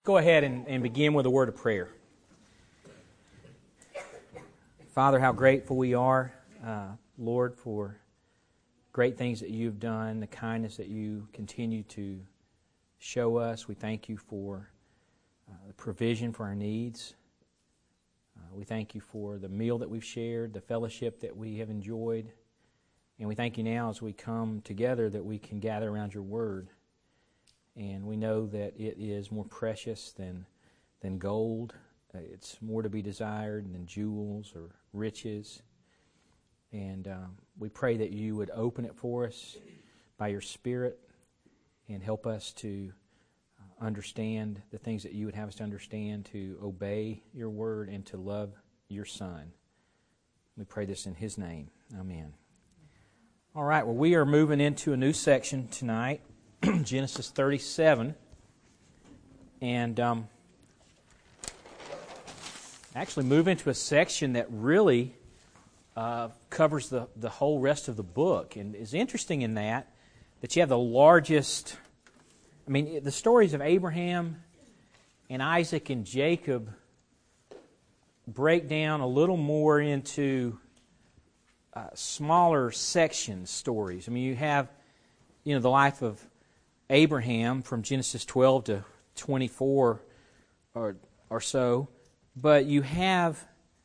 Go ahead and begin with a word of prayer. Father, how grateful we are, Lord, for great things that you've done, the kindness that you continue to show us. We thank you for the provision for our needs. We thank you for the meal that we've shared, the fellowship that we have enjoyed. And we thank you now as we come together that we can gather around your word. And we know that it is more precious than gold. It's more to be desired than jewels or riches. And we pray that you would open it for us by your Spirit and help us to understand the things that you would have us to understand, to obey your word and to love your Son. We pray this in His name. Amen. All right, well, we are moving into a new section tonight. Genesis 37, and actually move into a section that really covers the whole rest of the book, and is interesting in that you have the largest, the stories of Abraham and Isaac and Jacob break down a little more into smaller section stories. You have, the life of Abraham from Genesis 12 to 24 or so, but you have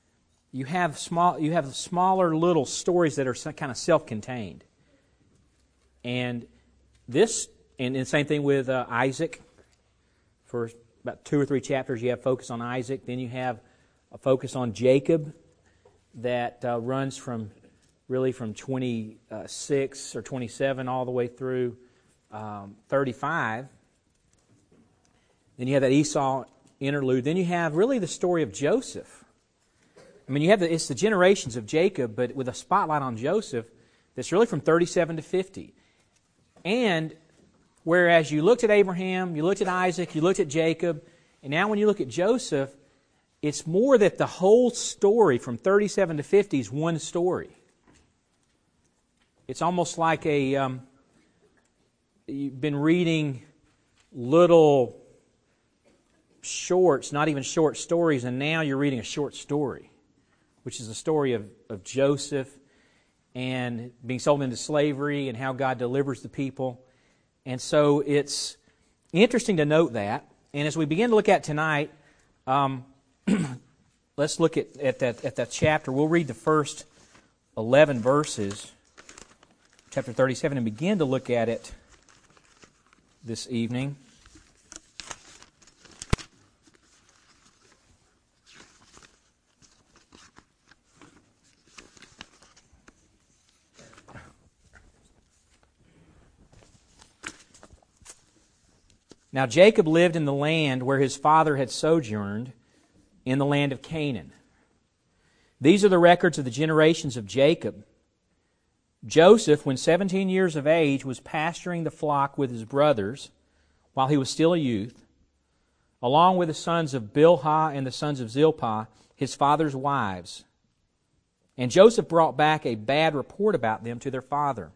smaller little stories that are kind of self-contained, and the same thing with Isaac. For about 2 or 3 chapters, you have focus on Isaac. Then you have a focus on Jacob that runs from 26 or 27 all the way through 35. Then you have that Esau interlude. Then you have really the story of Joseph. It's the generations of Jacob, but with a spotlight on Joseph that's really from 37 to 50. And whereas you looked at Abraham, you looked at Isaac, you looked at Jacob, and now when you look at Joseph, it's more that the whole story from 37 to 50 is one story. It's almost like you've been reading little shorts, not even short stories, and now you're reading a short story, which is the story of Joseph and being sold into slavery and how God delivers the people. And so it's interesting to note that. And as we begin to look at tonight, let's look at that chapter. We'll read the first 11 verses, chapter 37, and begin to look at it this evening. Now Jacob lived in the land where his father had sojourned, in the land of Canaan. These are the records of the generations of Jacob. Joseph, when 17 years of age, was pasturing the flock with his brothers while he was still a youth, along with the sons of Bilhah and the sons of Zilpah, his father's wives. And Joseph brought back a bad report about them to their father.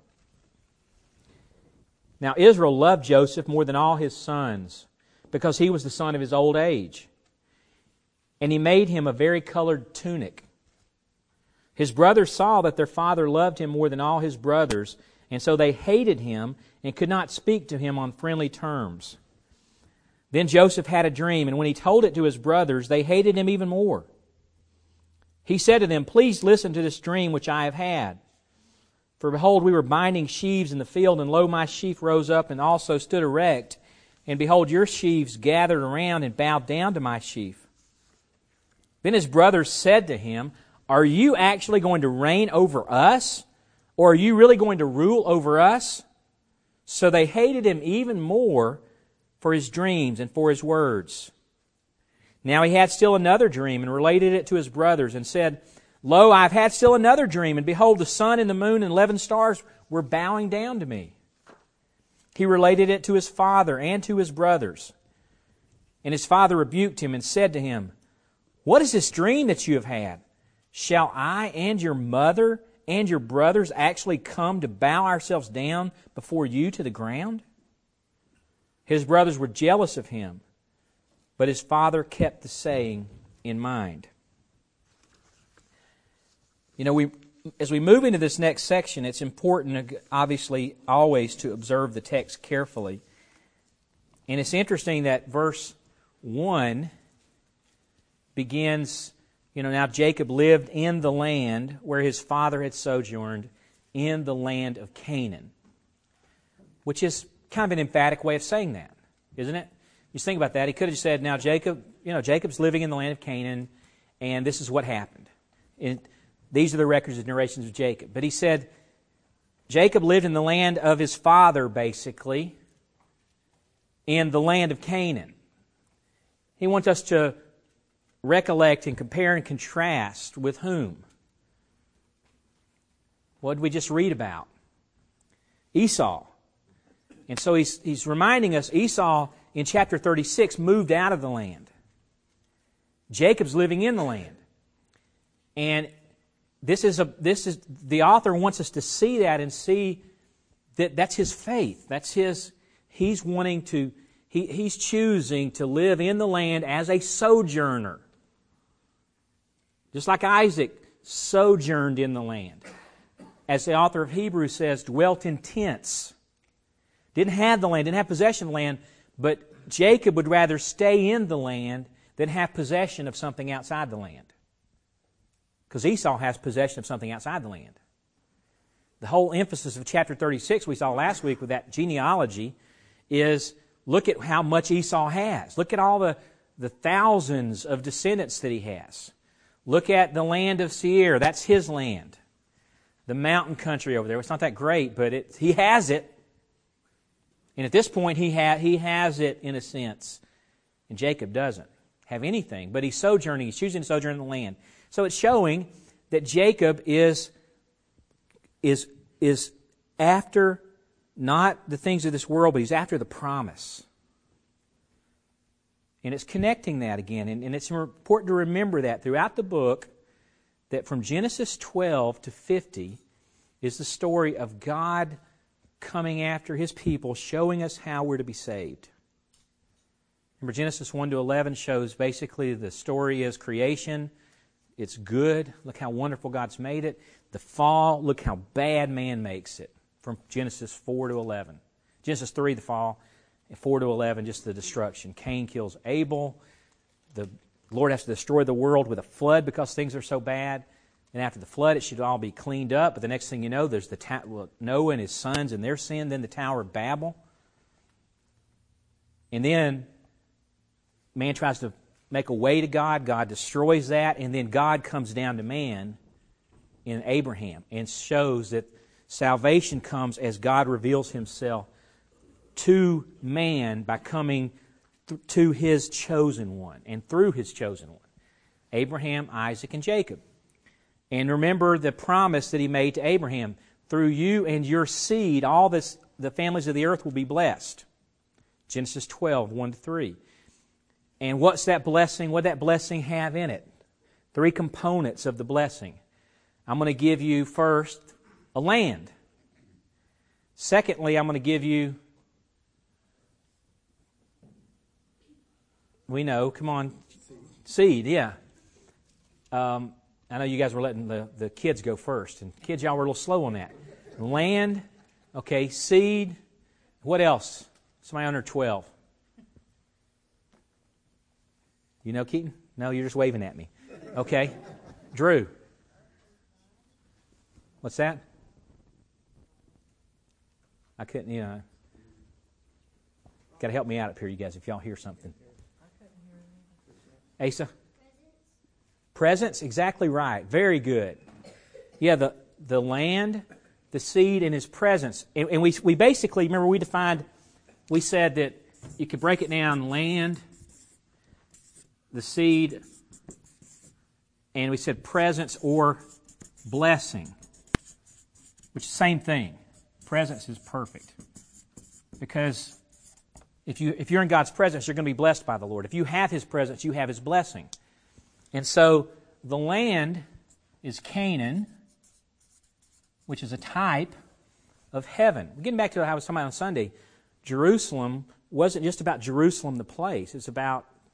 Now Israel loved Joseph more than all his sons, because he was the son of his old age. And he made him a varicolored tunic. His brothers saw that their father loved him more than all his brothers, and so they hated him and could not speak to him on friendly terms. Then Joseph had a dream, and when he told it to his brothers, they hated him even more. He said to them, "Please listen to this dream which I have had. For behold, we were binding sheaves in the field, and lo, my sheaf rose up and also stood erect. And behold, your sheaves gathered around and bowed down to my sheaf." Then his brothers said to him, "Are you actually going to reign over us? Or are you really going to rule over us?" So they hated him even more for his dreams and for his words. Now he had still another dream, and related it to his brothers, and said, "Lo, I have had still another dream, and behold, the sun and the moon and 11 stars were bowing down to me." He related it to his father and to his brothers. And his father rebuked him and said to him, "What is this dream that you have had? Shall I and your mother and your brothers actually come to bow ourselves down before you to the ground?" His brothers were jealous of him, but his father kept the saying in mind. You know, as we move into this next section, it's important, obviously, always to observe the text carefully. And it's interesting that verse 1 begins, now Jacob lived in the land where his father had sojourned, in the land of Canaan. Which is kind of an emphatic way of saying that, isn't it? You think about that. He could have said, now Jacob's living in the land of Canaan, and this is what happened. These are the records and narrations of Jacob. But he said, Jacob lived in the land of his father, basically, in the land of Canaan. He wants us to recollect and compare and contrast with whom? What did we just read about? Esau. And so he's reminding us Esau in chapter 36 moved out of the land. Jacob's living in the land. And this is the author wants us to see that and see that that's his faith. He's choosing to live in the land as a sojourner. Just like Isaac sojourned in the land. As the author of Hebrews says, dwelt in tents. Didn't have the land, didn't have possession of the land, but Jacob would rather stay in the land than have possession of something outside the land. Because Esau has possession of something outside the land. The whole emphasis of chapter 36 we saw last week with that genealogy is look at how much Esau has. Look at all the thousands of descendants that he has. Look at the land of Seir. That's his land. The mountain country over there. It's not that great, but he has it. And at this point, he has it in a sense. And Jacob doesn't have anything. But he's sojourning. He's choosing to sojourn in the land. So it's showing that Jacob is after not the things of this world, but he's after the promise. And it's connecting that again. And it's important to remember that throughout the book, that from Genesis 12 to 50 is the story of God coming after His people, showing us how we're to be saved. Remember, Genesis 1 to 11 shows basically the story is creation. It's good. Look how wonderful God's made it. The fall, look how bad man makes it. From Genesis 4 to 11. Genesis 3, the fall. 4 to 11, just the destruction. Cain kills Abel. The Lord has to destroy the world with a flood because things are so bad. And after the flood, it should all be cleaned up. But the next thing you know, there's Noah and his sons and their sin. Then the Tower of Babel. And then man tries to make a way to God. God destroys that. And then God comes down to man in Abraham and shows that salvation comes as God reveals Himself to man by coming to His chosen one and through His chosen one. Abraham, Isaac, and Jacob. And remember the promise that He made to Abraham. Through you and your seed, the families of the earth will be blessed. Genesis 12, 1 to 3. And what's that blessing? What did that blessing have in it? 3 components of the blessing. I'm going to give you first a land. Secondly, I'm going to give you, we know, come on, seed, yeah. I know you guys were letting the kids go first. And kids, y'all were a little slow on that. Land, okay, seed. What else? Somebody under 12. You know, Keaton? No, you're just waving at me. Okay. Drew. What's that? I couldn't, got to help me out up here, you guys, if y'all hear something. Asa? Presence, exactly right. Very good. Yeah, the land, the seed, and His presence. And we basically, remember we said that you could break it down, land, the seed, and we said presence or blessing, which is the same thing. Presence is perfect. Because if you're in God's presence, you're going to be blessed by the Lord. If you have His presence, you have His blessing. And so the land is Canaan, which is a type of heaven. Getting back to what I was talking about on Sunday, Jerusalem wasn't just about Jerusalem, the place. It's about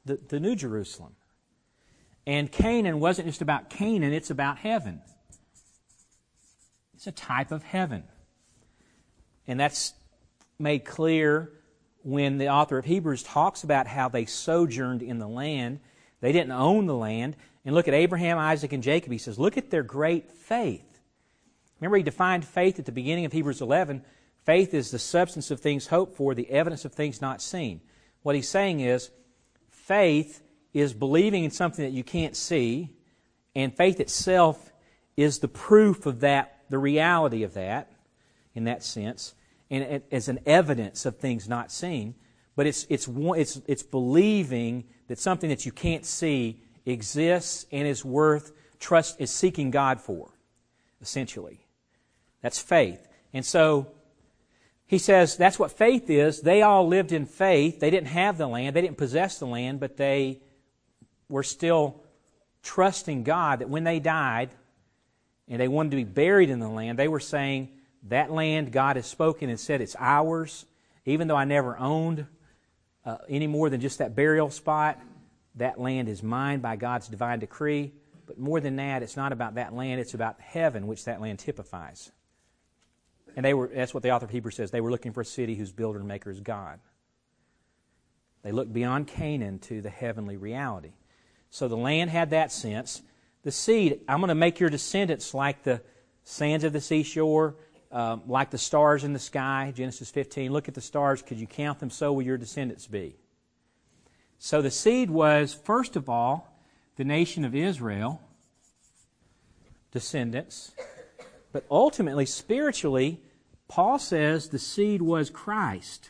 the New Jerusalem. And Canaan wasn't just about Canaan, it's about heaven. It's a type of heaven. And that's made clear when the author of Hebrews talks about how they sojourned in the land. They didn't own the land. And look at Abraham, Isaac, and Jacob. He says, look at their great faith. Remember, he defined faith at the beginning of Hebrews 11. Faith is the substance of things hoped for, the evidence of things not seen. What he's saying is, faith is believing in something that you can't see, and faith itself is the proof of that, the reality of that, in that sense, and as an evidence of things not seen. But it's believing that something that you can't see exists and is worth trust, is seeking God for, essentially. That's faith. And so he says that's what faith is. They all lived in faith. They didn't have the land. They didn't possess the land, but they were still trusting God that when they died and they wanted to be buried in the land, they were saying, that land God has spoken and said it's ours, even though I never owned any more than just that burial spot. That land is mine by God's divine decree. But more than that, it's not about that land, it's about heaven, which that land typifies. And that's what the author of Hebrews says. They were looking for a city whose builder and maker is God. They looked beyond Canaan to the heavenly reality. So the land had that sense. The seed, I'm going to make your descendants like the sands of the seashore, like the stars in the sky, Genesis 15. Look at the stars. Could you count them? So will your descendants be. So the seed was, first of all, the nation of Israel, descendants. But ultimately, spiritually, Paul says the seed was Christ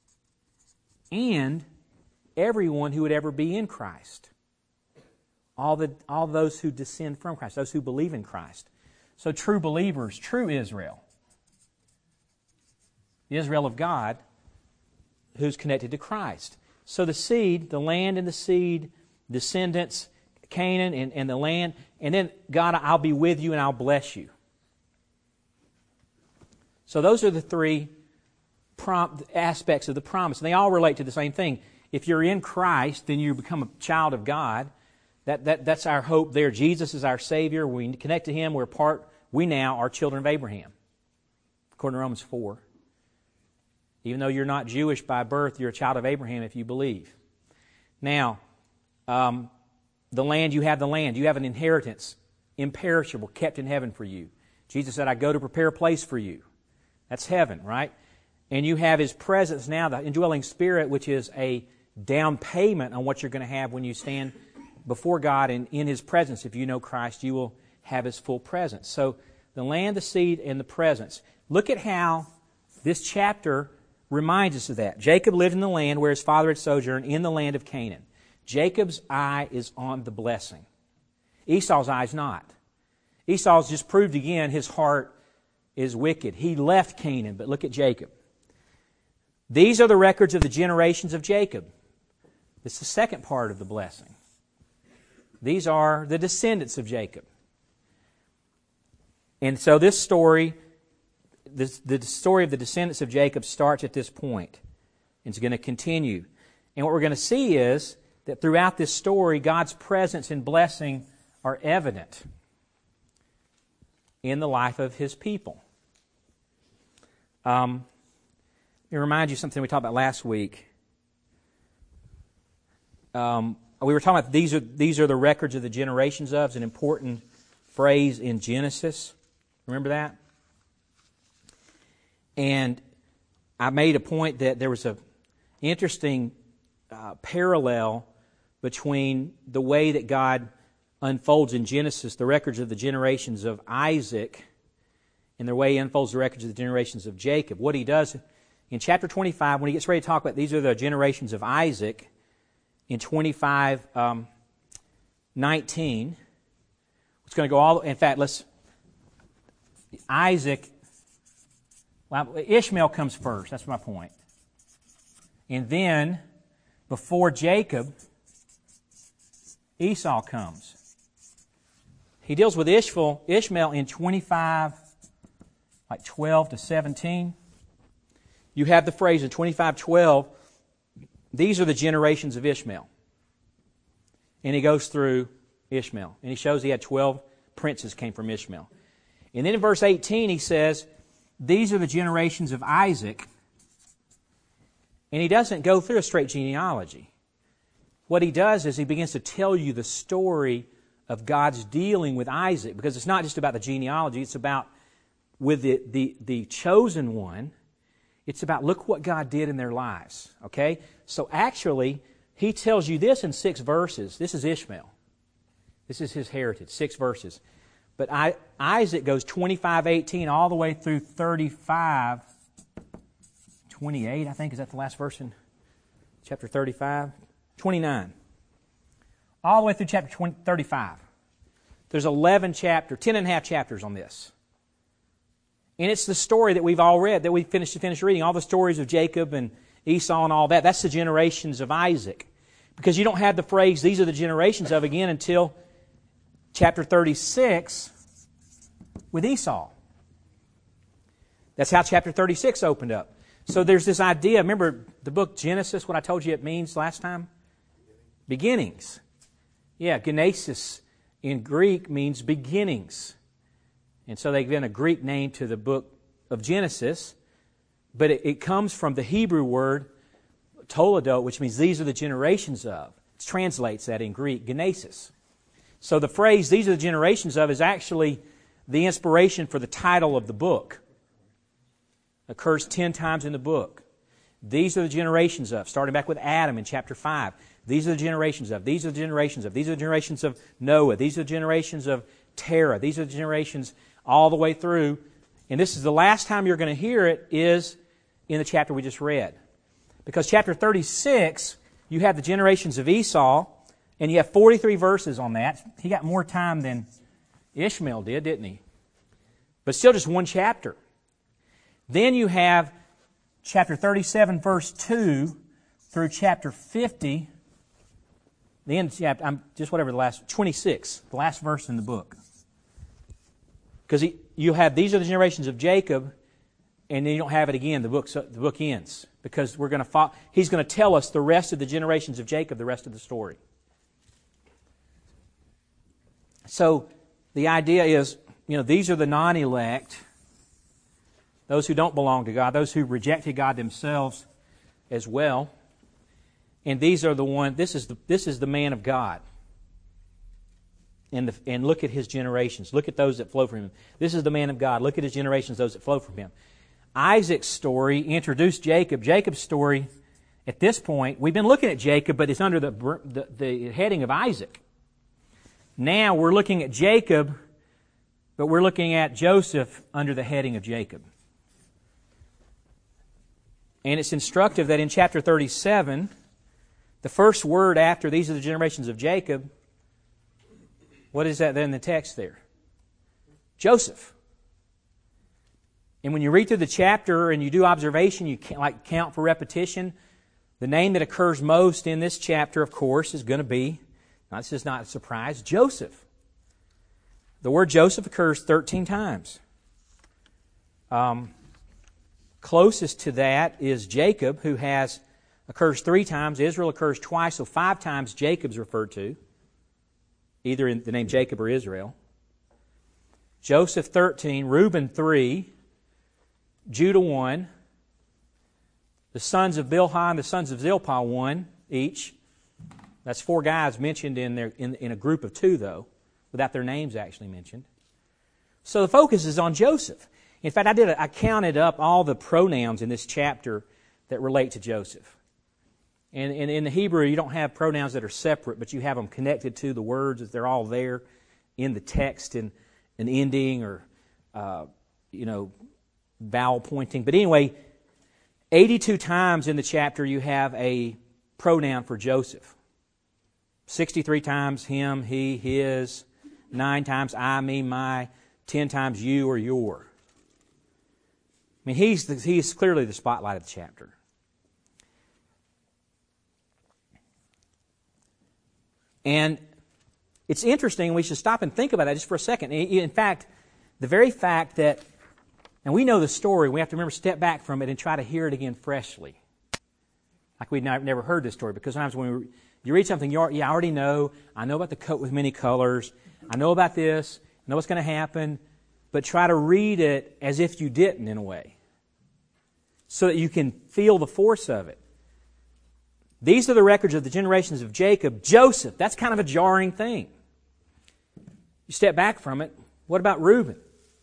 and everyone who would ever be in Christ. All those who descend from Christ, those who believe in Christ. So true believers, true Israel. The Israel of God who's connected to Christ. So the seed, the land and the seed, descendants, Canaan and the land, and then God, I'll be with you and I'll bless you. So those are the three aspects of the promise. And they all relate to the same thing. If you're in Christ, then you become a child of God. That's our hope there. Jesus is our Savior. We connect to Him. We now are children of Abraham, according to Romans 4. Even though you're not Jewish by birth, you're a child of Abraham if you believe. Now, the land, you have the land. You have an inheritance, imperishable, kept in heaven for you. Jesus said, I go to prepare a place for you. That's heaven, right? And you have His presence now, the indwelling Spirit, which is a down payment on what you're going to have when you stand before God and in His presence. If you know Christ, you will have His full presence. So the land, the seed, and the presence. Look at how this chapter reminds us of that. Jacob lived in the land where his father had sojourned, in the land of Canaan. Jacob's eye is on the blessing. Esau's eye is not. Esau's just proved again his heart is wicked. He left Canaan, but look at Jacob. These are the records of the generations of Jacob. It's the second part of the blessing. These are the descendants of Jacob. And so this story, the story of the descendants of Jacob starts at this point. And it's going to continue. And what we're going to see is that throughout this story, God's presence and blessing are evident in the life of His people. Let me remind you something we talked about last week. We were talking about these are the records of the generations of. It's an important phrase in Genesis. Remember that? And I made a point that there was an interesting parallel between the way that God unfolds in Genesis the records of the generations of Isaac and the way He unfolds the records of the generations of Jacob. What He does in chapter 25, when He gets ready to talk about these are the generations of Isaac, in 25:19, it's going to go all. In fact, Ishmael comes first. That's my point. And then, before Jacob, Esau comes. He deals with Ishmael in 25:12 to 17. You have the phrase in 25:12, these are the generations of Ishmael. And he goes through Ishmael. And he shows he had 12 princes came from Ishmael. And then in verse 18 he says, these are the generations of Isaac. And he doesn't go through a straight genealogy. What he does is he begins to tell you the story of God's dealing with Isaac, because it's not just about the genealogy, it's about with the chosen one, it's about look what God did in their lives. Okay? So actually, he tells you this in 6 verses. This is Ishmael. This is his heritage, 6 verses. But Isaac goes 25:18 all the way through 35:28, I think. Is that the last verse in chapter 35? 29. All the way through chapter 35. There's 10 and a half chapters on this. And it's the story that we've all read, that we finished reading, all the stories of Jacob and Esau and all that. That's the generations of Isaac. Because you don't have the phrase, these are the generations of, again, until chapter 36 with Esau. That's how chapter 36 opened up. So there's this idea, remember the book Genesis, what I told you it means last time? Beginnings. Yeah, Genesis in Greek means beginnings. And so they've given a Greek name to the book of Genesis, but it comes from the Hebrew word toledot, which means these are the generations of. It translates that in Greek, Genesis. So the phrase, these are the generations of, is actually the inspiration for the title of the book. It occurs 10 times in the book. These are the generations of, starting back with Adam in chapter 5. These are the generations of, these are the generations of, these are the generations of Noah, these are the generations of Terah, these are the generations all the way through. And this is the last time you're going to hear it is in the chapter we just read. Because chapter 36, you have the generations of Esau, and you have 43 verses on that. He got more time than Ishmael did, didn't he? But still just one chapter. Then you have chapter 37, verse 2 through chapter 50. The end, just whatever the last, 26, the last verse in the book. Because you have, these are the generations of Jacob, and then you don't have it again. The book ends. Because he's going to tell us the rest of the generations of Jacob, the rest of the story. So the idea is, these are the non-elect, those who don't belong to God, those who rejected God themselves as well. And these are the one. This is the man of God. And look at his generations. Look at those that flow from him. This is the man of God. Look at his generations, those that flow from him. Isaac's story introduced Jacob. Jacob's story, at this point, we've been looking at Jacob, but it's under the heading of Isaac. Now we're looking at Jacob, but we're looking at Joseph under the heading of Jacob. And it's instructive that in chapter 37, the first word after these are the generations of Jacob, what is that there in the text there? Joseph. And when you read through the chapter and you do observation, you can't count for repetition. The name that occurs most in this chapter, of course, is going to be, this is not a surprise, Joseph. The word Joseph occurs 13 times. Closest to that is Jacob, who occurs 3 times. Israel occurs twice, so 5 times Jacob's referred to, either in the name Jacob or Israel. Joseph 13, Reuben 3, Judah 1, the sons of Bilhah and the sons of Zilpah 1 each. That's 4 guys mentioned in a group of 2, though, without their names actually mentioned. So the focus is on Joseph. In fact, I counted up all the pronouns in this chapter that relate to Joseph. And in the Hebrew, you don't have pronouns that are separate, but you have them connected to the words, that they're all there in the text in an ending or, vowel pointing. But anyway, 82 times in the chapter you have a pronoun for Joseph. 63 times him, he, his, 9 times I, me, my, 10 times you or your. I mean, he's clearly the spotlight of the chapter. And it's interesting, we should stop and think about that just for a second. In fact, the very fact that, and we know the story, we have to remember step back from it and try to hear it again freshly. Like we'd never heard this story, because sometimes when You read something, I already know. I know about the coat with many colors. I know about this. I know what's going to happen. But try to read it as if you didn't, in a way, so that you can feel the force of it. These are the records of the generations of Jacob. Joseph, that's kind of a jarring thing. You step back from it. What about Reuben?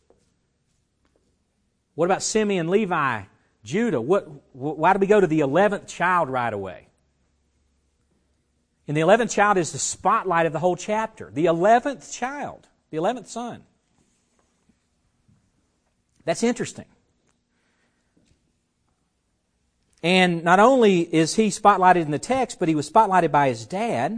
What about Simeon, Levi, Judah? Why do we go to the 11th child right away? And the 11th child is the spotlight of the whole chapter. The 11th child, the 11th son. That's interesting. And not only is he spotlighted in the text, but he was spotlighted by his dad.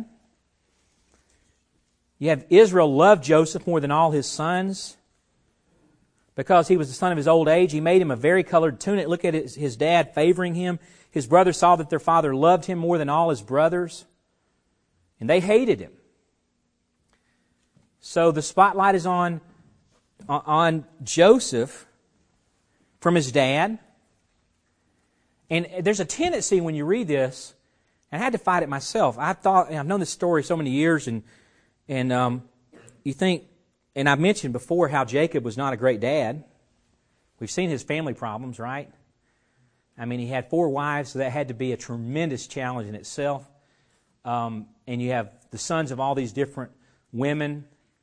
You have Israel loved Joseph more than all his sons. Because he was the son of his old age, he made him a varicolored tunic. Look at his dad favoring him. His brothers saw that their father loved him more than all his brothers, and they hated him. So the spotlight is on Joseph from his dad. And there's a tendency when you read this, and I had to fight it myself. I've known this story so many years, and you think, and I've mentioned before how Jacob was not a great dad. We've seen his family problems, right? I mean, he had 4 wives, so that had to be a tremendous challenge in itself. And you have the sons of all these different women.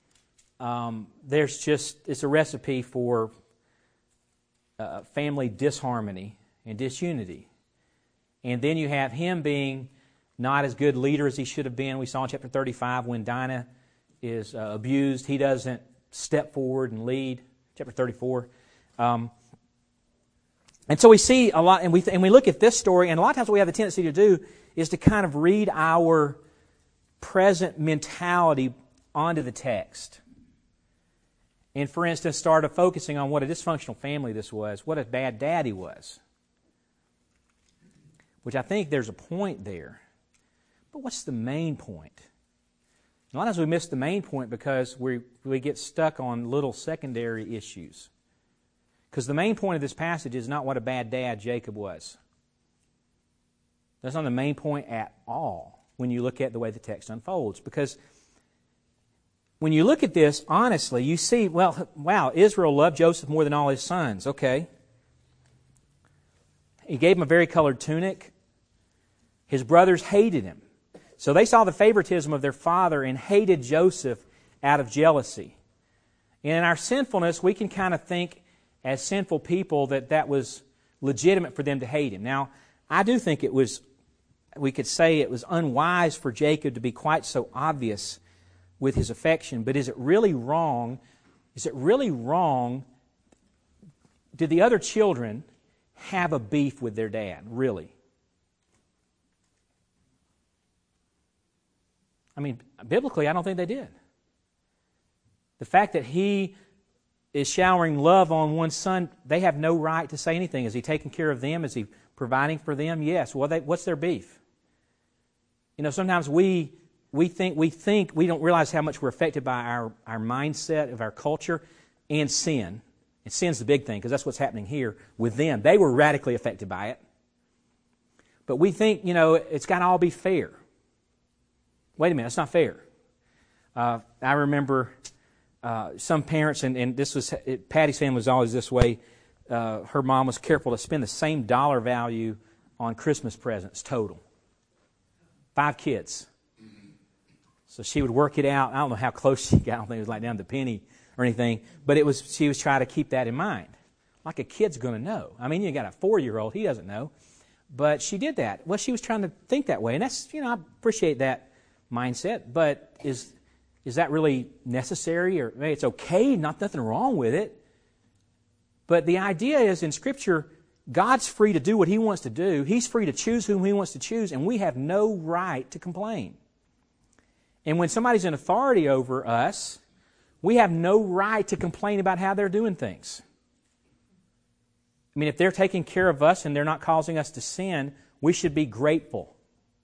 It's a recipe for family disharmony and disunity. And then you have him being not as good leader as he should have been. We saw in chapter 35 when Dinah is abused, he doesn't step forward and lead. Chapter 34. And so we see a lot, and we look at this story, and a lot of times what we have the tendency to do is to kind of read our present mentality onto the text. And for instance, started focusing on what a dysfunctional family this was, what a bad dad he was. Which I think there's a point there. But what's the main point? A lot of times we miss the main point because we get stuck on little secondary issues. Because the main point of this passage is not what a bad dad Jacob was. That's not the main point at all when you look at the way the text unfolds. Because when you look at this, honestly, you see, wow, Israel loved Joseph more than all his sons. Okay. He gave him a varicolored tunic. His brothers hated him. So they saw the favoritism of their father and hated Joseph out of jealousy. And in our sinfulness, we can kind of think as sinful people that was legitimate for them to hate him. Now, I do think we could say it was unwise for Jacob to be quite so obvious with his affection. But is it really wrong? Is it really wrong? Did the other children have a beef with their dad? Really? I mean, biblically, I don't think they did. The fact that he is showering love on one son, they have no right to say anything. Is he taking care of them? Is he providing for them? Yes. Well, what's their beef? You know, sometimes we think we don't realize how much we're affected by our mindset of our culture and sin. And sin's the big thing because that's what's happening here with them. They were radically affected by it. But we think, it's got to all be fair. Wait a minute, it's not fair. I remember some parents, and this was Patty's family was always this way. Her mom was careful to spend the same dollar value on Christmas presents total. 5 kids. So she would work it out. I don't know how close she got. I don't think it was like down to the penny or anything. But she was trying to keep that in mind. Like a kid's going to know. I mean, you got a 4-year-old. He doesn't know. But she did that. Well, she was trying to think that way. And that's, I appreciate that mindset. But is that really necessary? Or maybe it's okay, nothing wrong with it. But the idea is in Scripture, God's free to do what He wants to do. He's free to choose whom He wants to choose, and we have no right to complain. And when somebody's in authority over us, we have no right to complain about how they're doing things. I mean, if they're taking care of us and they're not causing us to sin, we should be grateful.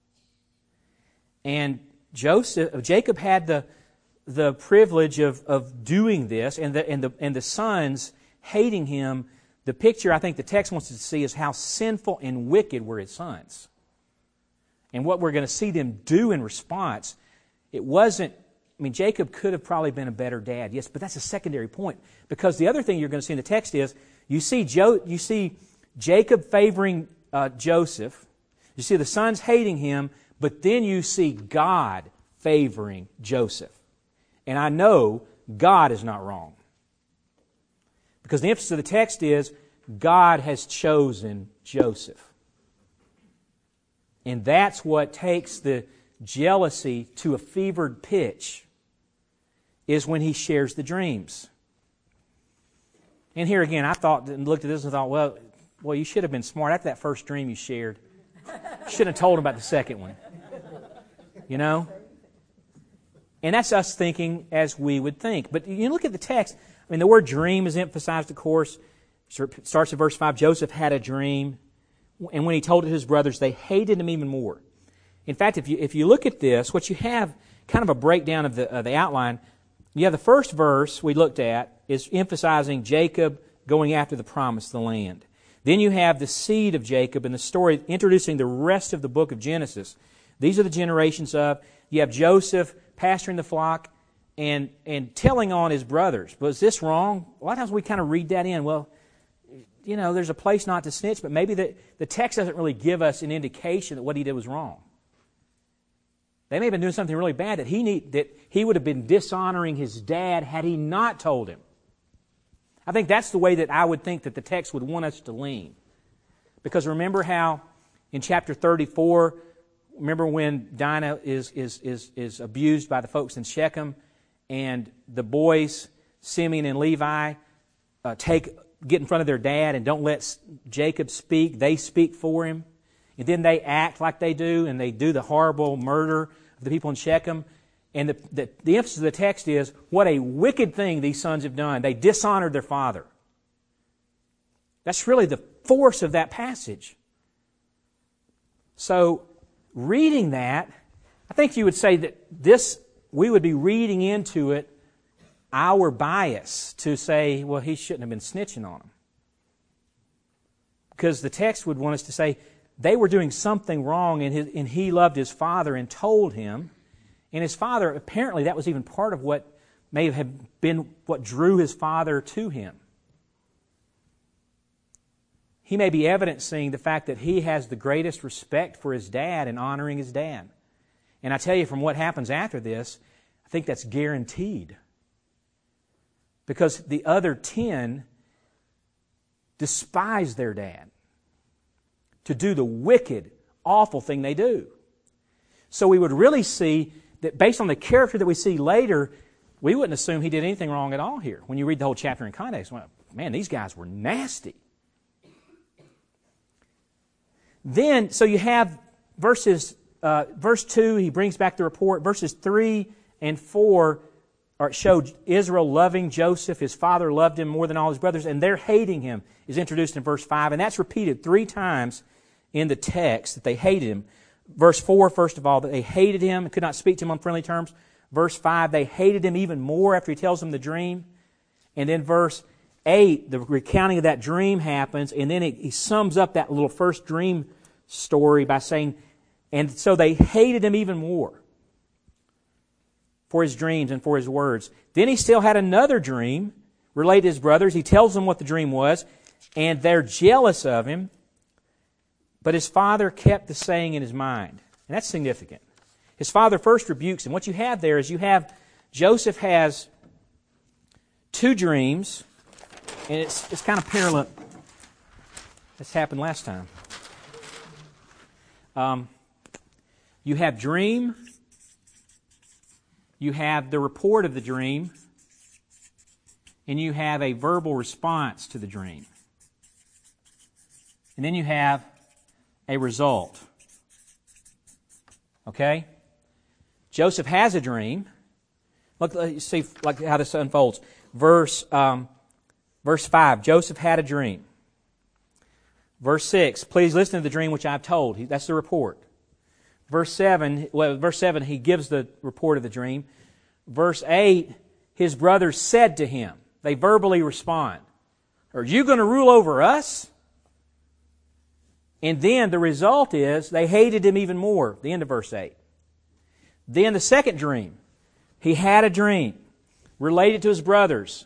And Jacob had the privilege of doing this, and the sons hating him. The picture I think the text wants us to see is how sinful and wicked were his sons. And what we're going to see them do in response, it wasn't, Jacob could have probably been a better dad, yes, but that's a secondary point. Because the other thing you're going to see in the text is, you see Jacob favoring Joseph, you see the sons hating him, but then you see God favoring Joseph. And I know God is not wrong. Because the emphasis of the text is, God has chosen Joseph. And that's what takes the jealousy to a fevered pitch, is when he shares the dreams. And here again, I thought and looked at this and thought, well, you should have been smart. After that first dream you shared, you shouldn't have told him about the second one. You know? And that's us thinking as we would think. But you look at the text, the word dream is emphasized, of course. It starts in verse 5. Joseph had a dream, and when he told it to his brothers, they hated him even more. In fact, if you look at this, what you have, kind of a breakdown of the outline, you have the first verse we looked at is emphasizing Jacob going after the promised land. Then you have the seed of Jacob and the story introducing the rest of the book of Genesis. These are the generations of, you have Joseph pasturing the flock and telling on his brothers. Was this wrong? A lot of times we kind of read that in. Well, there's a place not to snitch, but maybe the text doesn't really give us an indication that what he did was wrong. They may have been doing something really bad that he would have been dishonoring his dad had he not told him. I think that's the way that I would think that the text would want us to lean. Because remember how in chapter 34, remember when Dinah is abused by the folks in Shechem, and the boys, Simeon and Levi, get in front of their dad and don't let Jacob speak. They speak for him. And then they act like they do, and they do the horrible murder of the people in Shechem. And the emphasis of the text is, what a wicked thing these sons have done. They dishonored their father. That's really the force of that passage. So, reading that, I think you would say that we would be reading into it our bias to say, well, he shouldn't have been snitching on him. Because the text would want us to say, they were doing something wrong, and he loved his father and told him. And his father, apparently that was even part of what may have been what drew his father to him. He may be evidencing the fact that he has the greatest respect for his dad and honoring his dad. And I tell you, from what happens after this, I think that's guaranteed. Because the other 10 despise their dad to do the wicked, awful thing they do. So we would really see that based on the character that we see later, we wouldn't assume he did anything wrong at all here. When you read the whole chapter in context, well, man, these guys were nasty. Then, so you have verse 2, he brings back the report. Verses 3 and 4 show Israel loving Joseph. His father loved him more than all his brothers, and they're hating him is introduced in verse 5. And that's repeated 3 times in the text that they hated him. Verse 4, first of all, that they hated him and could not speak to him on friendly terms. Verse 5, they hated him even more after he tells them the dream. And then verse 8, the recounting of that dream happens, and then he sums up that little first dream story by saying, and so they hated him even more for his dreams and for his words. Then he still had another dream related to his brothers. He tells them what the dream was, and they're jealous of him. But his father kept the saying in his mind. And that's significant. His father first rebukes him. What you have there is Joseph has 2 dreams, and it's kind of parallel. This happened last time. You have dream, you have the report of the dream, and you have a verbal response to the dream. And then you have a result. Okay? Joseph has a dream. Look, see how this unfolds. Verse 5, Joseph had a dream. Verse 6, please listen to the dream which I've told. That's the report. Verse 7, he gives the report of the dream. Verse 8, his brothers said to him, they verbally respond, are you going to rule over us? And then the result is they hated him even more. The end of verse 8. Then the second dream. He had a dream related to his brothers.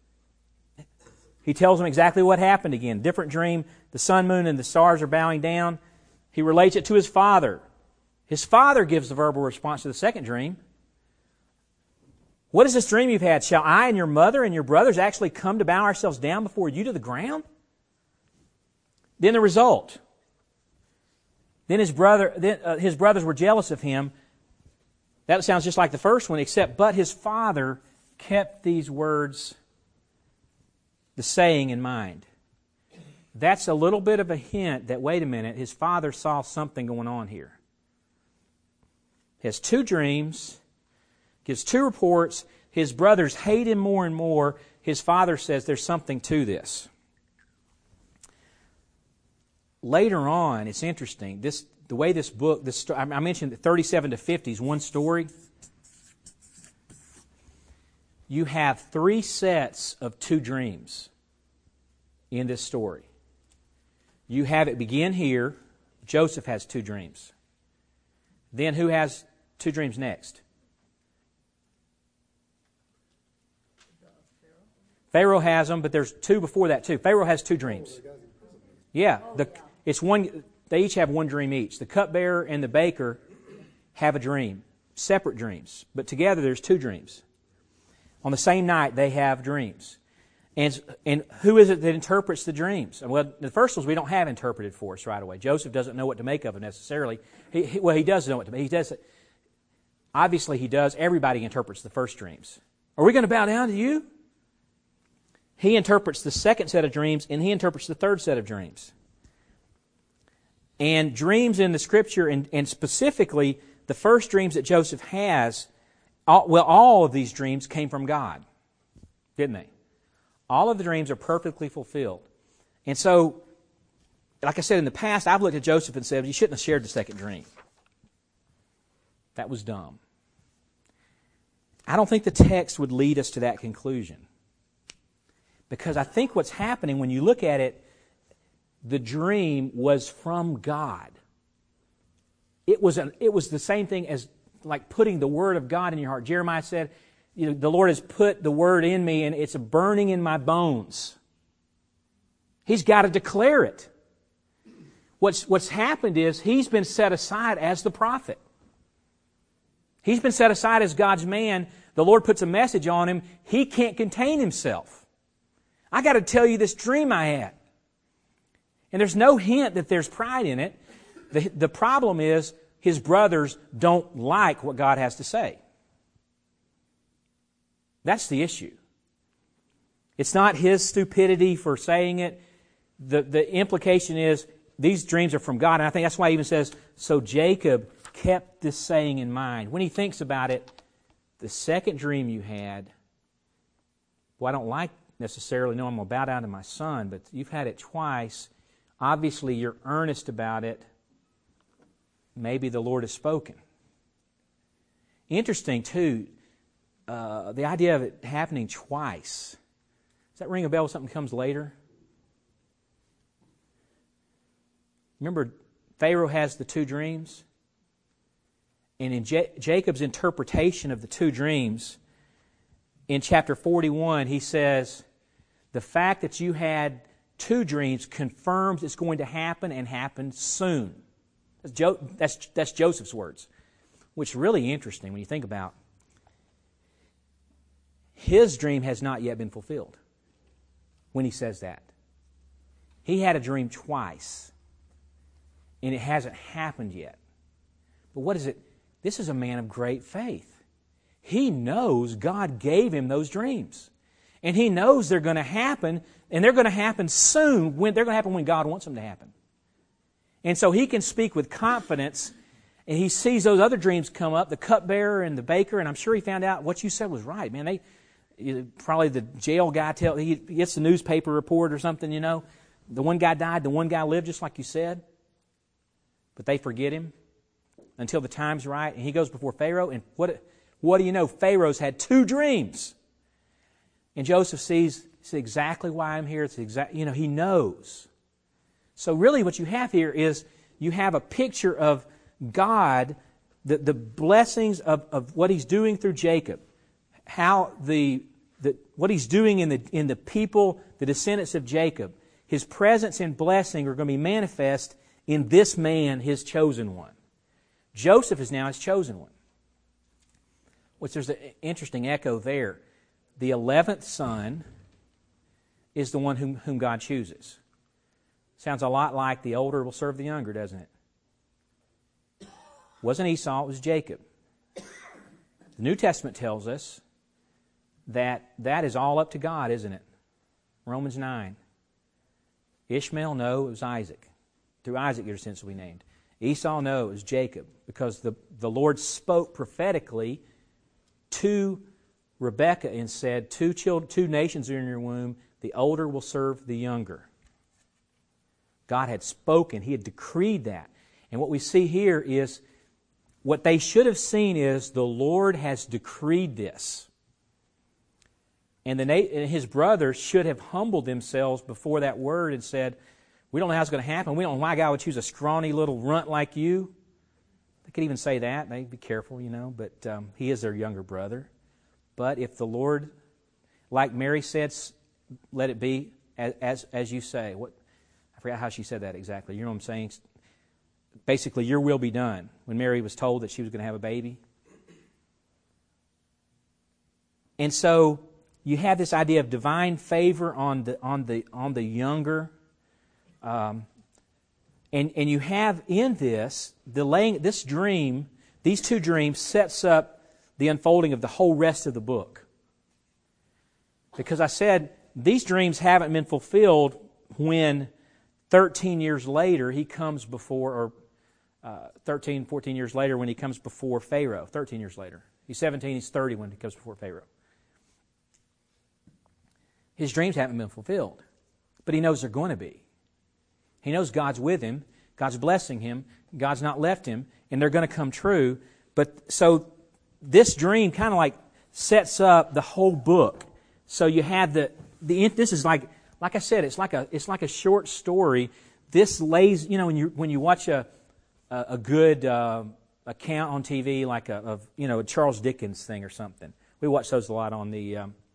He tells them exactly what happened again. Different dream. The sun, moon, and the stars are bowing down. He relates it to his father. His father gives the verbal response to the second dream. What is this dream you've had? Shall I and your mother and your brothers actually come to bow ourselves down before you to the ground? Then the result. Then his brothers were jealous of him. That sounds just like the first one, except but his father kept these words, the saying, in mind. That's a little bit of a hint that, wait a minute, his father saw something going on here. He has two dreams, gives two reports. His brothers hate him more and more. His father says there's something to this. Later on, it's interesting. The way this book, I mentioned that 37 to 50 is one story. You have three sets of two dreams in this story. You have it begin here. Joseph has two dreams. Then who has two dreams next? Pharaoh has them, but there's two before that too. Pharaoh has two dreams. Yeah, it's one. They each have one dream each. The cupbearer and the baker have a dream, separate dreams, but together there's two dreams. On the same night, they have dreams. And who is it that interprets the dreams? Well, the first ones we don't have interpreted for us right away. Joseph doesn't know what to make of them necessarily. He does know what to make. He does. Obviously, he does. Everybody interprets the first dreams. Are we going to bow down to you? He interprets the second set of dreams, and he interprets the third set of dreams. And dreams in the Scripture, and specifically the first dreams that Joseph has, all of these dreams came from God, didn't they? All of the dreams are perfectly fulfilled. And so, like I said in the past, I've looked at Joseph and said, you shouldn't have shared the second dream. That was dumb. I don't think the text would lead us to that conclusion. Because I think what's happening when you look at it, the dream was from God. It was the same thing as like putting the Word of God in your heart. Jeremiah said, the Lord has put the Word in me and it's burning in my bones. He's got to declare it. What's happened is he's been set aside as the prophet. He's been set aside as God's man. The Lord puts a message on him. He can't contain himself. I got to tell you this dream I had. And there's no hint that there's pride in it. The problem is his brothers don't like what God has to say. That's the issue. It's not his stupidity for saying it. The implication is these dreams are from God. And I think that's why he even says, so Jacob kept this saying in mind. When he thinks about it, the second dream you had, well, I don't like necessarily know I'm going to bow down to my son, but you've had it twice. Obviously, you're earnest about it. Maybe the Lord has spoken. Interesting, too, the idea of it happening twice. Does that ring a bell when something comes later? Remember, Pharaoh has the two dreams. And in Jacob's interpretation of the two dreams, in chapter 41, he says, the fact that you had two dreams confirms it's going to happen and happen soon. That's Joseph's words, which is really interesting when you think about his dream has not yet been fulfilled when he says that. He had a dream twice, and it hasn't happened yet. But what is it? This is a man of great faith. He knows God gave him those dreams. And he knows they're going to happen, and they're going to happen soon. They're going to happen when God wants them to happen. And so he can speak with confidence, and he sees those other dreams come up, the cupbearer and the baker, and I'm sure he found out what you said was right. Man, probably the jail guy he gets the newspaper report or something, The one guy died, the one guy lived, just like you said. But they forget him until the time's right, and he goes before Pharaoh, and what do you know? Pharaoh's had two dreams. And Joseph sees exactly why I'm here. He knows. So really what you have here is you have a picture of God, the blessings of what He's doing through Jacob, how what He's doing in the people, the descendants of Jacob. His presence and blessing are going to be manifest in this man, His chosen one. Joseph is now His chosen one. Which there's an interesting echo there. The 11th son is the one whom God chooses. Sounds a lot like the older will serve the younger, doesn't it? It wasn't Esau, it was Jacob. The New Testament tells us that is all up to God, isn't it? Romans 9. Ishmael, no, it was Isaac. Through Isaac your descendants will be named. Esau, no, it was Jacob. Because the Lord spoke prophetically to Rebekah and said, two nations are in your womb, the older will serve the younger. God had spoken, He had decreed that. And what we see here is, what they should have seen is, the Lord has decreed this. And His brothers should have humbled themselves before that word and said, we don't know how it's going to happen. We don't know why God would choose a scrawny little runt like you. They could even say that. They'd be careful, but He is their younger brother. But if the Lord, like Mary said, let it be as you say. I forgot how she said that exactly. You know what I'm saying? Basically, your will be done. When Mary was told that she was going to have a baby. And so you have this idea of divine favor on the younger, and you have in this this dream. These two dreams sets up the unfolding of the whole rest of the book. Because I said these dreams haven't been fulfilled when 13 years later he comes before, or 13, 14 years later when he comes before Pharaoh. 13 years later. He's 17, he's 30 when he comes before Pharaoh. His dreams haven't been fulfilled. But he knows they're going to be. He knows God's with him. God's blessing him. God's not left him. And they're going to come true. But so this dream kind of like sets up the whole book. So you have this is like I said, it's like a short story. This lays, when you watch a good account on TV, like a Charles Dickens thing or something. We watch those a lot on the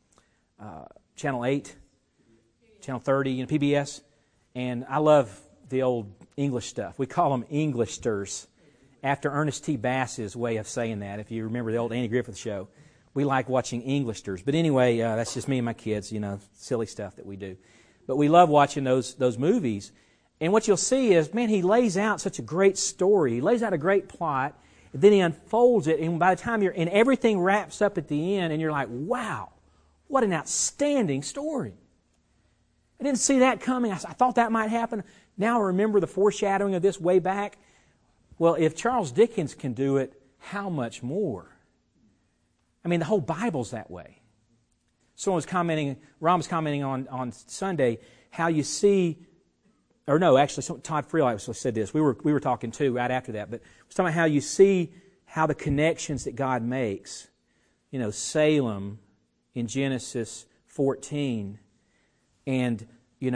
Channel 8, Channel 30, PBS. And I love the old English stuff. We call them Englishsters, after Ernest T. Bass's way of saying that. If you remember the old Andy Griffith show, we like watching Englishsters. But anyway, that's just me and my kids, silly stuff that we do. But we love watching those movies. And what you'll see is, man, he lays out such a great story. He lays out a great plot. And then he unfolds it. And by the time everything wraps up at the end, and you're like, wow, what an outstanding story. I didn't see that coming. I thought that might happen. Now I remember the foreshadowing of this way back. Well, if Charles Dickens can do it, how much more? I mean, the whole Bible's that way. Ron was commenting on Sunday how you see, or no, actually, Todd Freelight said this. We were talking too right after that, but it was talking about how you see how the connections that God makes. Salem in Genesis 14, and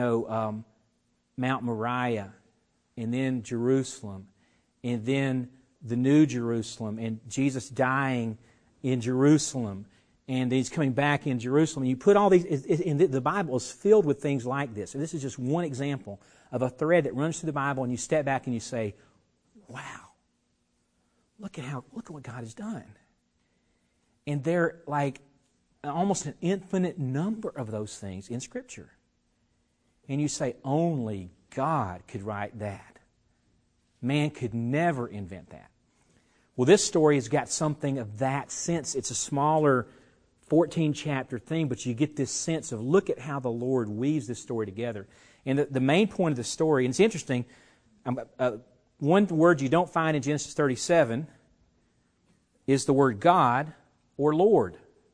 Mount Moriah, and then Jerusalem, and then the New Jerusalem, and Jesus dying in Jerusalem, and He's coming back in Jerusalem. You put all these, and the Bible is filled with things like this. And this is just one example of a thread that runs through the Bible, and you step back and you say, wow, look at what God has done. And they're like almost an infinite number of those things in Scripture. And you say, only God could write that. Man could never invent that. Well, this story has got something of that sense. It's a smaller 14-chapter thing, but you get this sense of, look at how the Lord weaves this story together. And the main point of the story, and it's interesting, one word you don't find in Genesis 37 is the word God or Lord,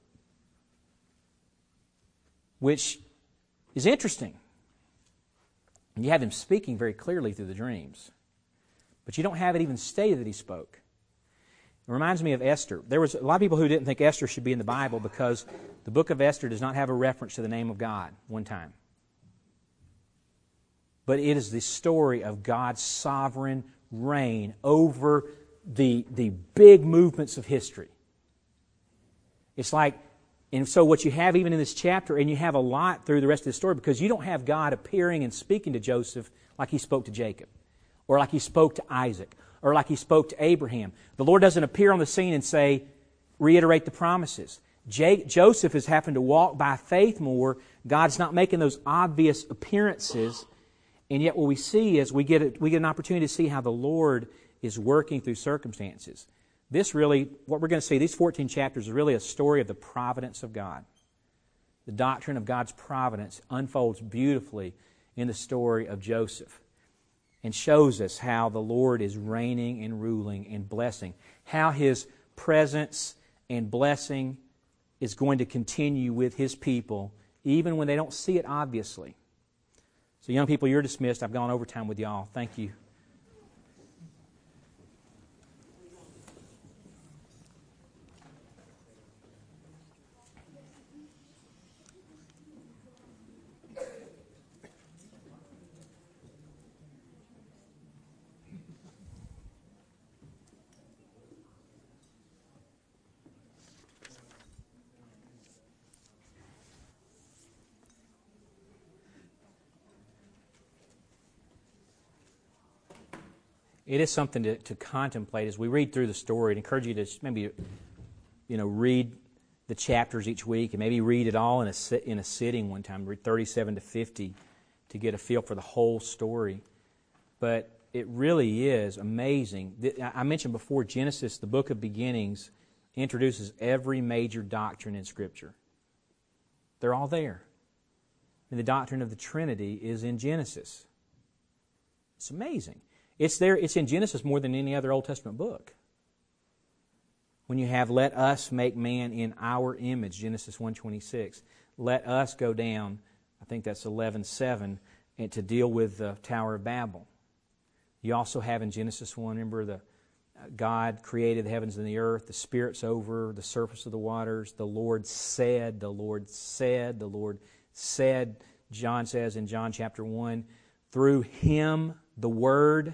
which is interesting. You have Him speaking very clearly through the dreams, but you don't have it even stated that He spoke. It reminds me of Esther. There was a lot of people who didn't think Esther should be in the Bible because the book of Esther does not have a reference to the name of God one time. but it is the story of God's sovereign reign over the big movements of history. It's like, and so what you have even in this chapter, and you have a lot through the rest of the story, because you don't have God appearing and speaking to Joseph like He spoke to Jacob, or like He spoke to Isaac, or like He spoke to Abraham. The Lord doesn't appear on the scene and say, reiterate the promises. Joseph has happened to walk by faith more. God's not making those obvious appearances, and yet what we see is we get an opportunity to see how the Lord is working through circumstances. This really, what we're going to see, these 14 chapters, is really a story of the providence of God. The doctrine of God's providence unfolds beautifully in the story of Joseph and shows us how the Lord is reigning and ruling and blessing, how His presence and blessing is going to continue with His people even when they don't see it obviously. So young people, you're dismissed. I've gone overtime with y'all. Thank you. It is something to contemplate as we read through the story. I'd encourage you to maybe, read the chapters each week and maybe read it all in a sitting one time. Read 37 to 50 to get a feel for the whole story. But it really is amazing. I mentioned before, Genesis, the book of beginnings, introduces every major doctrine in Scripture. They're all there. And the doctrine of the Trinity is in Genesis. It's amazing. It's there. It's in Genesis more than any other Old Testament book. When you have, let us make man in our image, Genesis 1:26. Let us go down, I think that's 11:7, and to deal with the Tower of Babel. You also have in Genesis 1, remember, God created the heavens and the earth, the Spirit's over the surface of the waters. The Lord said, the Lord said, the Lord said, John says in John chapter 1, through Him, the Word,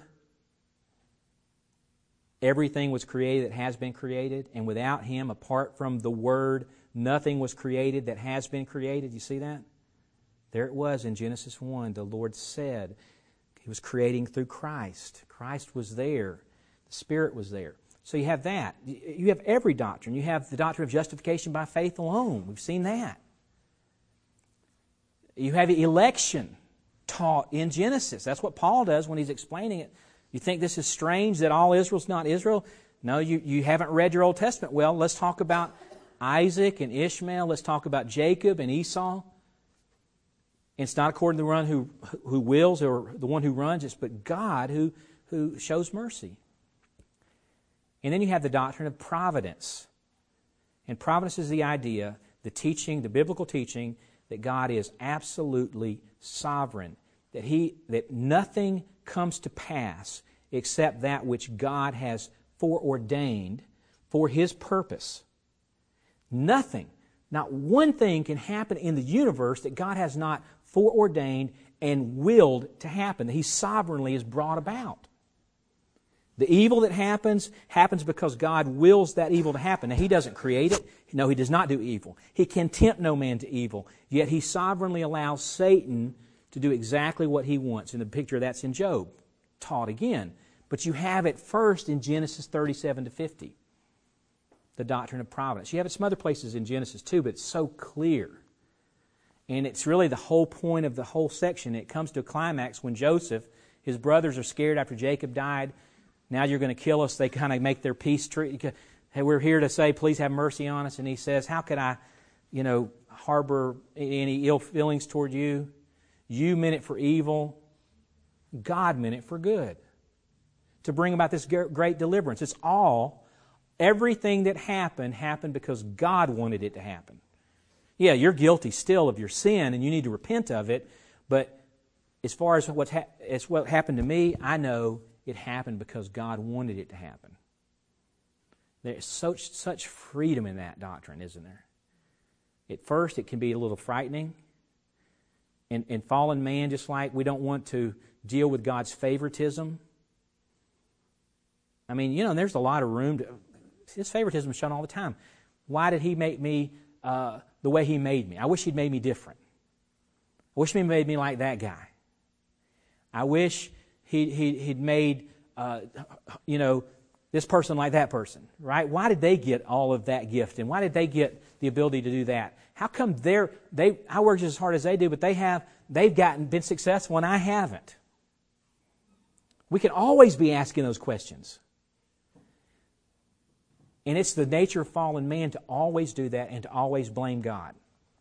everything was created that has been created, and without Him, apart from the Word, nothing was created that has been created. You see that? There it was in Genesis 1. The Lord said He was creating through Christ. Christ was there. The Spirit was there. So you have that. You have every doctrine. You have the doctrine of justification by faith alone. We've seen that. You have election taught in Genesis. That's what Paul does when he's explaining it. You think this is strange that all Israel's not Israel? No, you haven't read your Old Testament. Well, let's talk about Isaac and Ishmael. Let's talk about Jacob and Esau. It's not according to the one who wills or the one who runs. It's but God who shows mercy. And then you have the doctrine of providence. And providence is the idea, the teaching, the biblical teaching, that God is absolutely sovereign. That nothing comes to pass except that which God has foreordained for His purpose. Nothing, not one thing can happen in the universe that God has not foreordained and willed to happen, that He sovereignly has brought about. The evil that happens because God wills that evil to happen. Now, He doesn't create it. No, He does not do evil. He can tempt no man to evil. Yet He sovereignly allows Satan to do exactly what he wants. And the picture of that's in Job, taught again. But you have it first in Genesis 37 to 50, the doctrine of providence. You have it some other places in Genesis too, but it's so clear. And it's really the whole point of the whole section. It comes to a climax when Joseph, his brothers are scared after Jacob died. Now you're going to kill us. They kind of make their peace treaty. Hey, we're here to say, please have mercy on us. And he says, how could I, harbor any ill feelings toward you? You meant it for evil. God meant it for good. To bring about this great deliverance. It's everything that happened because God wanted it to happen. Yeah, you're guilty still of your sin and you need to repent of it. But as far as what happened to me, I know it happened because God wanted it to happen. There's such freedom in that doctrine, isn't there? At first, it can be a little frightening. in fallen man, just like we don't want to deal with God's favoritism. I mean, there's a lot of room to... His favoritism is shown all the time. Why did He make me the way He made me? I wish He'd made me different. I wish He made me like that guy. I wish He'd made, this person like that person, right? Why did they get all of that gift? And why did they get the ability to do that? How come I work just as hard as they do, but they've been successful and I haven't? We can always be asking those questions. And it's the nature of fallen man to always do that and to always blame God.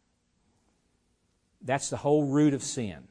That's the whole root of sin.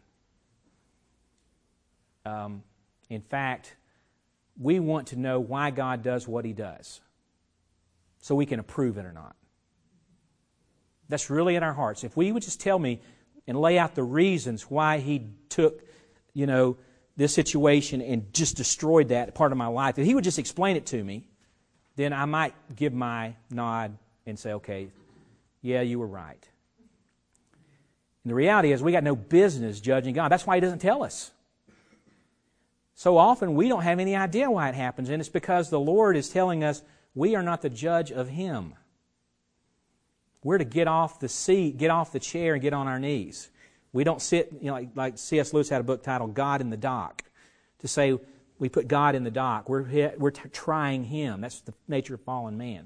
In fact, we want to know why God does what He does so we can approve it or not. That's really in our hearts. If we would just tell me and lay out the reasons why He took, this situation and just destroyed that part of my life, if He would just explain it to me, then I might give my nod and say, okay, yeah, you were right. And the reality is we got no business judging God. That's why He doesn't tell us. So often we don't have any idea why it happens, and it's because the Lord is telling us we are not the judge of Him. We're to get off the seat, get off the chair, and get on our knees. We don't sit, like C.S. Lewis had a book titled God in the Dock, to say we put God in the dock. We're trying Him. That's the nature of fallen man.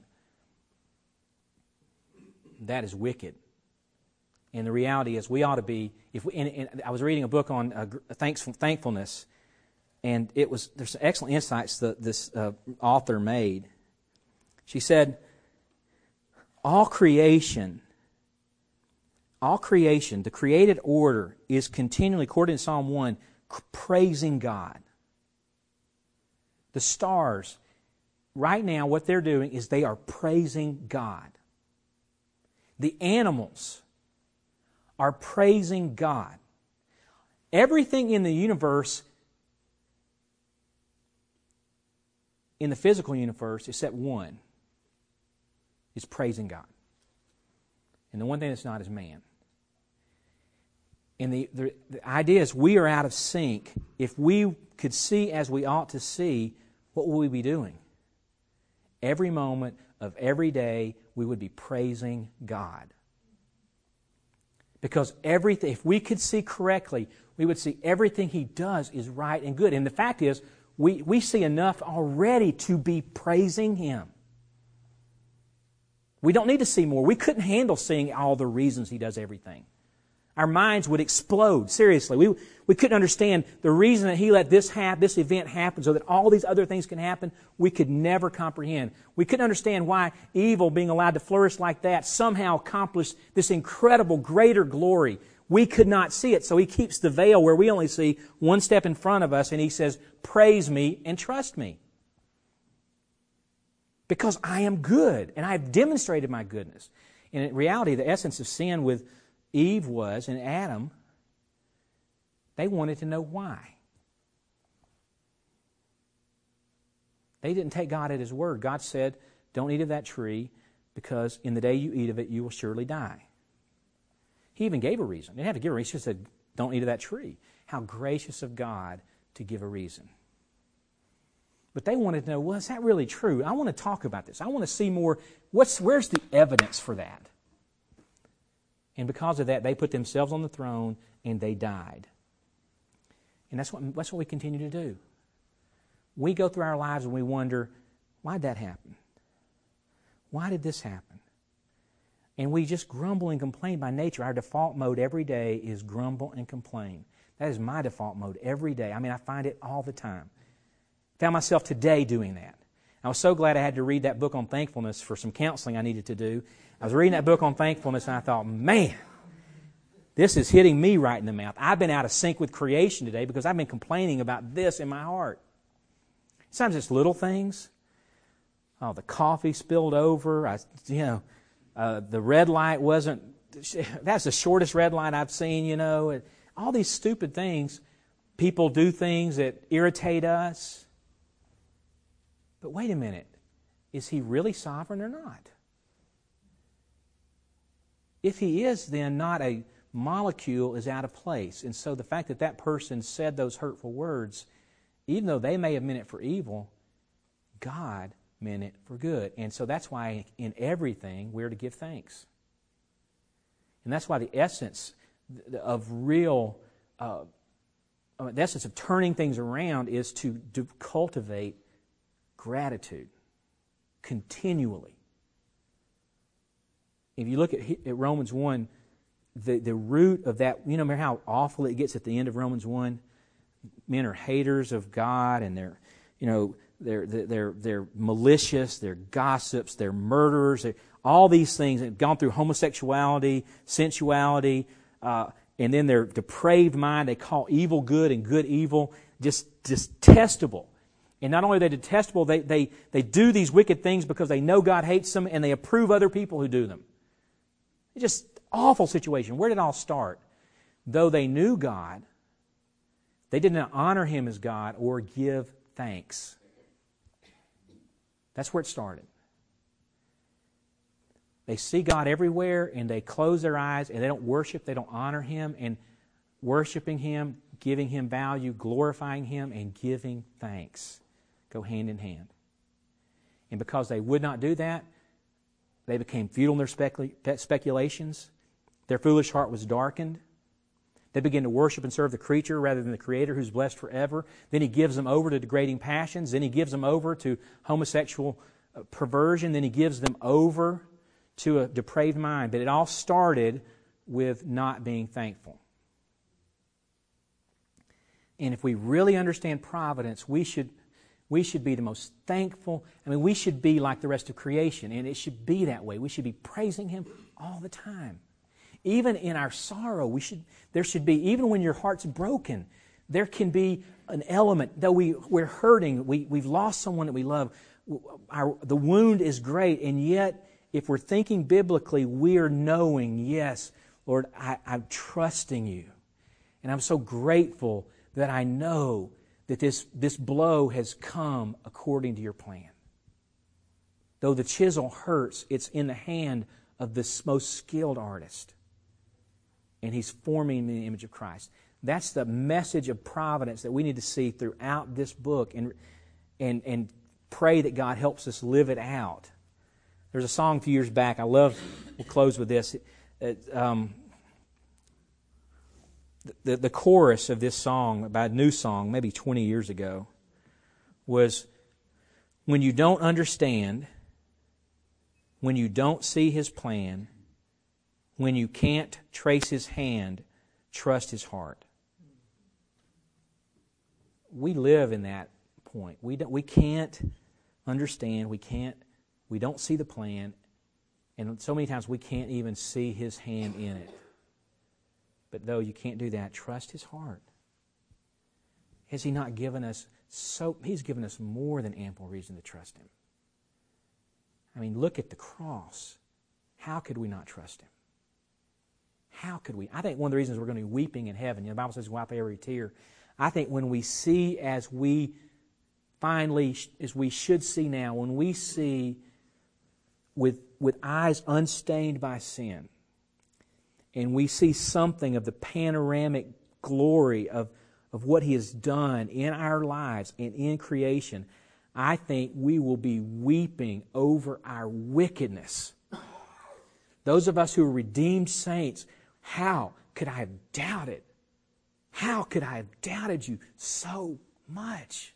That is wicked. And the reality is we ought to be, I was reading a book on thankfulness, and there's some excellent insights that this author made. She said, all creation, the created order is continually, according to Psalm 1, praising God. The stars, right now, what they're doing is they are praising God. The animals are praising God. Everything in the universe, in the physical universe, except one, is praising God. And the one thing that's not is man. And the idea is we are out of sync. If we could see as we ought to see, what will we be doing? Every moment of every day, we would be praising God. Because everything, if we could see correctly, we would see everything He does is right and good. And the fact is, we see enough already to be praising Him. We don't need to see more. We couldn't handle seeing all the reasons He does everything. Our minds would explode, seriously. We couldn't understand the reason that He let this event happen so that all these other things can happen. We could never comprehend. We couldn't understand why evil being allowed to flourish like that somehow accomplished this incredible, greater glory. We could not see it, so He keeps the veil where we only see one step in front of us, and He says, praise me and trust me. Because I am good, and I have demonstrated my goodness. And in reality, the essence of sin with Eve was, and Adam, they wanted to know why. They didn't take God at His word. God said, don't eat of that tree, because in the day you eat of it, you will surely die. He even gave a reason. He didn't have to give a reason. He just said, don't eat of that tree. How gracious of God to give a reason. But they wanted to know, well, is that really true? I want to talk about this. I want to see more. Where's the evidence for that? And because of that, they put themselves on the throne and they died. And that's what we continue to do. We go through our lives and we wonder, why did that happen? Why did this happen? And we just grumble and complain by nature. Our default mode every day is grumble and complain. That is my default mode every day. I mean, I find it all the time. Found myself today doing that. I was so glad I had to read that book on thankfulness for some counseling I needed to do. I was reading that book on thankfulness and I thought, man, this is hitting me right in the mouth. I've been out of sync with creation today because I've been complaining about this in my heart. Sometimes it's little things. Oh, the coffee spilled over. The red light wasn't, that's the shortest red light I've seen, All these stupid things. People do things that irritate us. But wait a minute. Is He really sovereign or not? If He is, then not a molecule is out of place. And so the fact that that person said those hurtful words, even though they may have meant it for evil, God meant it for good. And so that's why in everything we're to give thanks. And that's why the essence of real, the essence of turning things around is to cultivate gratitude continually. If you look at Romans 1, the root of that, you know, remember how awful it gets at the end of Romans 1? Men are haters of God, and they're malicious, they're gossips, they're murderers, all these things have gone through homosexuality, sensuality, and then their depraved mind, they call evil good and good evil, just detestable. And not only are they detestable, they do these wicked things because they know God hates them, and they approve other people who do them. It's just awful situation. Where did it all start? Though they knew God, they did not honor Him as God or give thanks. That's where it started. They see God everywhere, and they close their eyes, and they don't worship, they don't honor Him, and worshiping Him, giving Him value, glorifying Him, and giving thanks go hand in hand. And because they would not do that, they became futile in their speculations. Their foolish heart was darkened. They begin to worship and serve the creature rather than the Creator who's blessed forever. Then He gives them over to degrading passions. Then He gives them over to homosexual perversion. Then He gives them over to a depraved mind. But it all started with not being thankful. And if we really understand providence, we should be the most thankful. I mean, we should be like the rest of creation, and it should be that way. We should be praising Him all the time. Even in our sorrow, there should be, even when your heart's broken, there can be an element, though we're hurting, we've lost someone that we love, the wound is great, and yet, if we're thinking biblically, we're knowing, yes, Lord, I'm trusting You. And I'm so grateful that I know that this blow has come according to Your plan. Though the chisel hurts, it's in the hand of this most skilled artist. And He's forming me in the image of Christ. That's the message of providence that we need to see throughout this book, and pray that God helps us live it out. There's a song a few years back, we'll close with this. The chorus of this song, about a new song, maybe 20 years ago, was, when you don't understand, when you don't see His plan, when you can't trace His hand, trust His heart. We live in that point. We can't understand, we don't see the plan, and so many times we can't even see His hand in it. But though you can't do that, trust His heart. Has He not given us He's given us more than ample reason to trust Him. I mean, look at the cross. How could we not trust Him? How could we? I think one of the reasons we're going to be weeping in heaven, the Bible says wipe every tear. I think when we see as we should see now, when we see with eyes unstained by sin, and we see something of the panoramic glory of what He has done in our lives and in creation, I think we will be weeping over our wickedness. Those of us who are redeemed saints, how could I have doubted? How could I have doubted You so much?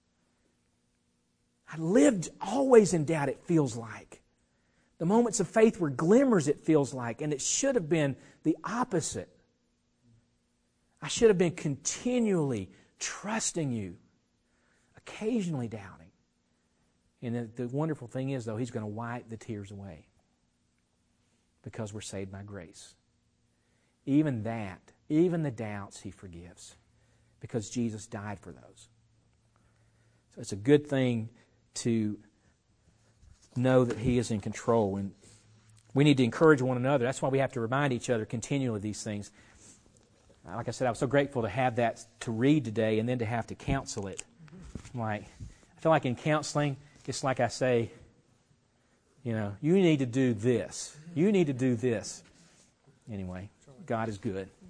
I lived always in doubt, it feels like. The moments of faith were glimmers, it feels like, and it should have been the opposite. I should have been continually trusting You, occasionally doubting. And the wonderful thing is, though, He's going to wipe the tears away because we're saved by grace. Even that, even the doubts, He forgives because Jesus died for those. So it's a good thing to know that He is in control, and we need to encourage one another. That's why we have to remind each other continually of these things. Like I said, I was so grateful to have that to read today and then to have to counsel it. I feel like in counseling, it's like I say, you need to do this. You need to do this. Anyway, God is good.